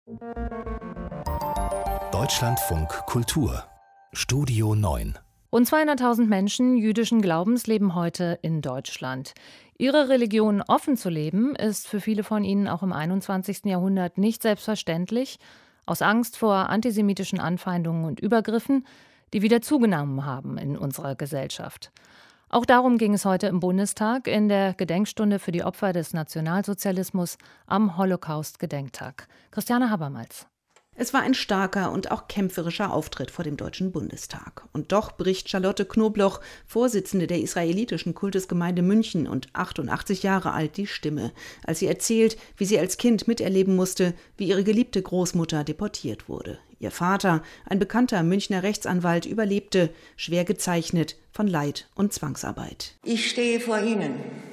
Deutschlandfunk Kultur Studio 9. Rund 200.000 Menschen jüdischen Glaubens leben heute in Deutschland. Ihre Religion offen zu leben, ist für viele von ihnen auch im 21. Jahrhundert nicht selbstverständlich, aus Angst vor antisemitischen Anfeindungen und Übergriffen, die wieder zugenommen haben in unserer Gesellschaft. Auch darum ging es heute im Bundestag in der Gedenkstunde für die Opfer des Nationalsozialismus am Holocaust-Gedenktag. Christiane Habermals. Es war ein starker und auch kämpferischer Auftritt vor dem Deutschen Bundestag. Und doch bricht Charlotte Knobloch, Vorsitzende der israelitischen Kultusgemeinde München und 88 Jahre alt, die Stimme, als sie erzählt, wie sie als Kind miterleben musste, wie ihre geliebte Großmutter deportiert wurde. Ihr Vater, ein bekannter Münchner Rechtsanwalt, überlebte, schwer gezeichnet von Leid und Zwangsarbeit. Ich stehe vor Ihnen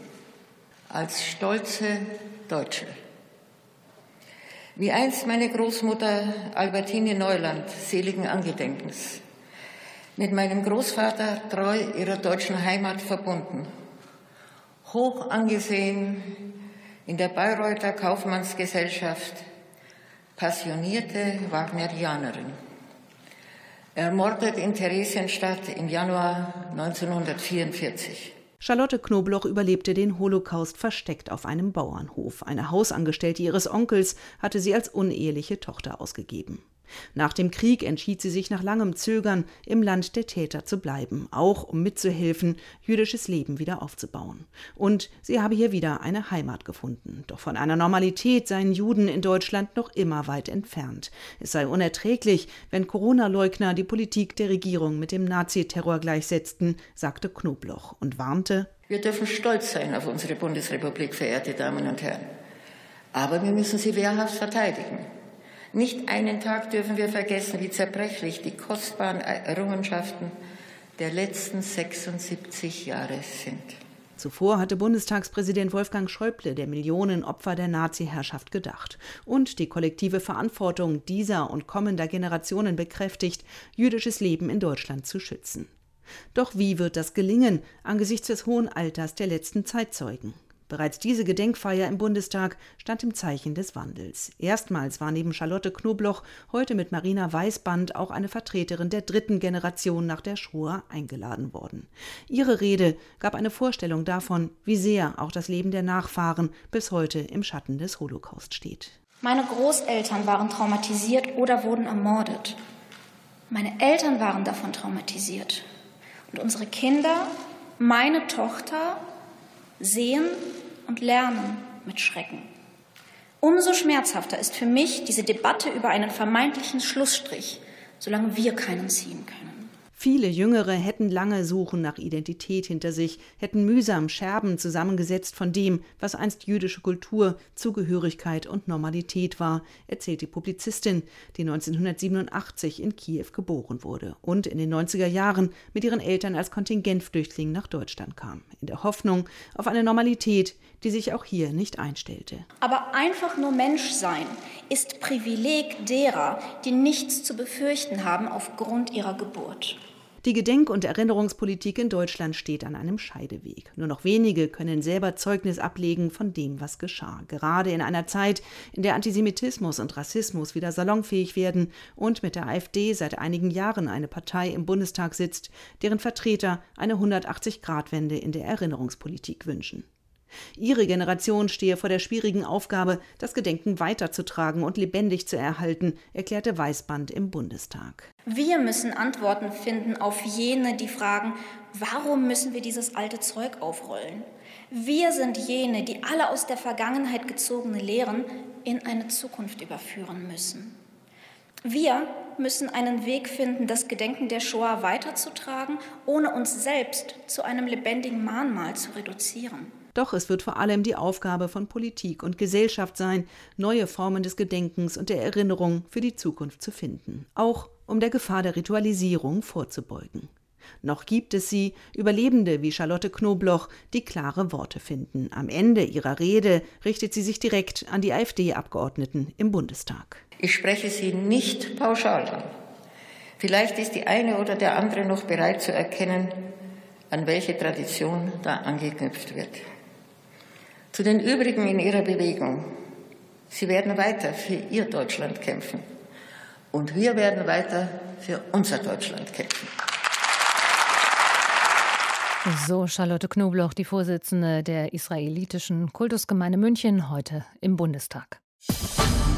als stolze Deutsche. Wie einst meine Großmutter Albertine Neuland, seligen Angedenkens, mit meinem Großvater treu ihrer deutschen Heimat verbunden, hoch angesehen in der Bayreuther Kaufmannsgesellschaft, passionierte Wagnerianerin, ermordet in Theresienstadt im Januar 1944. Charlotte Knobloch überlebte den Holocaust versteckt auf einem Bauernhof. Eine Hausangestellte ihres Onkels hatte sie als uneheliche Tochter ausgegeben. Nach dem Krieg entschied sie sich nach langem Zögern, im Land der Täter zu bleiben, auch um mitzuhelfen, jüdisches Leben wieder aufzubauen. Und sie habe hier wieder eine Heimat gefunden. Doch von einer Normalität seien Juden in Deutschland noch immer weit entfernt. Es sei unerträglich, wenn Corona-Leugner die Politik der Regierung mit dem Naziterror gleichsetzten, sagte Knobloch und warnte: Wir dürfen stolz sein auf unsere Bundesrepublik, verehrte Damen und Herren. Aber wir müssen sie wehrhaft verteidigen. Nicht einen Tag dürfen wir vergessen, wie zerbrechlich die kostbaren Errungenschaften der letzten 76 Jahre sind. Zuvor hatte Bundestagspräsident Wolfgang Schäuble der Millionen Opfer der Nazi-Herrschaft gedacht und die kollektive Verantwortung dieser und kommender Generationen bekräftigt, jüdisches Leben in Deutschland zu schützen. Doch wie wird das gelingen angesichts des hohen Alters der letzten Zeitzeugen? Bereits diese Gedenkfeier im Bundestag stand im Zeichen des Wandels. Erstmals war neben Charlotte Knobloch heute mit Marina Weißband auch eine Vertreterin der dritten Generation nach der Shoah eingeladen worden. Ihre Rede gab eine Vorstellung davon, wie sehr auch das Leben der Nachfahren bis heute im Schatten des Holocaust steht. Meine Großeltern waren traumatisiert oder wurden ermordet. Meine Eltern waren davon traumatisiert. Und unsere Kinder, meine Tochter, sehen und lernen mit Schrecken. Umso schmerzhafter ist für mich diese Debatte über einen vermeintlichen Schlussstrich, solange wir keinen ziehen können. Viele Jüngere hätten lange Suchen nach Identität hinter sich, hätten mühsam Scherben zusammengesetzt von dem, was einst jüdische Kultur, Zugehörigkeit und Normalität war, erzählt die Publizistin, die 1987 in Kiew geboren wurde und in den 90er Jahren mit ihren Eltern als Kontingentflüchtling nach Deutschland kam, in der Hoffnung auf eine Normalität, die sich auch hier nicht einstellte. Aber einfach nur Mensch sein ist Privileg derer, die nichts zu befürchten haben aufgrund ihrer Geburt. Die Gedenk- und Erinnerungspolitik in Deutschland steht an einem Scheideweg. Nur noch wenige können selber Zeugnis ablegen von dem, was geschah. Gerade in einer Zeit, in der Antisemitismus und Rassismus wieder salonfähig werden und mit der AfD seit einigen Jahren eine Partei im Bundestag sitzt, deren Vertreter eine 180-Grad-Wende in der Erinnerungspolitik wünschen. Ihre Generation stehe vor der schwierigen Aufgabe, das Gedenken weiterzutragen und lebendig zu erhalten, erklärte Weißband im Bundestag. Wir müssen Antworten finden auf jene, die fragen, warum müssen wir dieses alte Zeug aufrollen? Wir sind jene, die alle aus der Vergangenheit gezogene Lehren in eine Zukunft überführen müssen. Wir müssen einen Weg finden, das Gedenken der Shoah weiterzutragen, ohne uns selbst zu einem lebendigen Mahnmal zu reduzieren. Doch es wird vor allem die Aufgabe von Politik und Gesellschaft sein, neue Formen des Gedenkens und der Erinnerung für die Zukunft zu finden, auch um der Gefahr der Ritualisierung vorzubeugen. Noch gibt es sie, Überlebende wie Charlotte Knobloch, die klare Worte finden. Am Ende ihrer Rede richtet sie sich direkt an die AfD-Abgeordneten im Bundestag. Ich spreche Sie nicht pauschal an. Vielleicht ist die eine oder der andere noch bereit zu erkennen, an welche Tradition da angeknüpft wird. Zu den übrigen in Ihrer Bewegung. Sie werden weiter für Ihr Deutschland kämpfen. Und wir werden weiter für unser Deutschland kämpfen. So Charlotte Knobloch, die Vorsitzende der israelitischen Kultusgemeinde München, heute im Bundestag.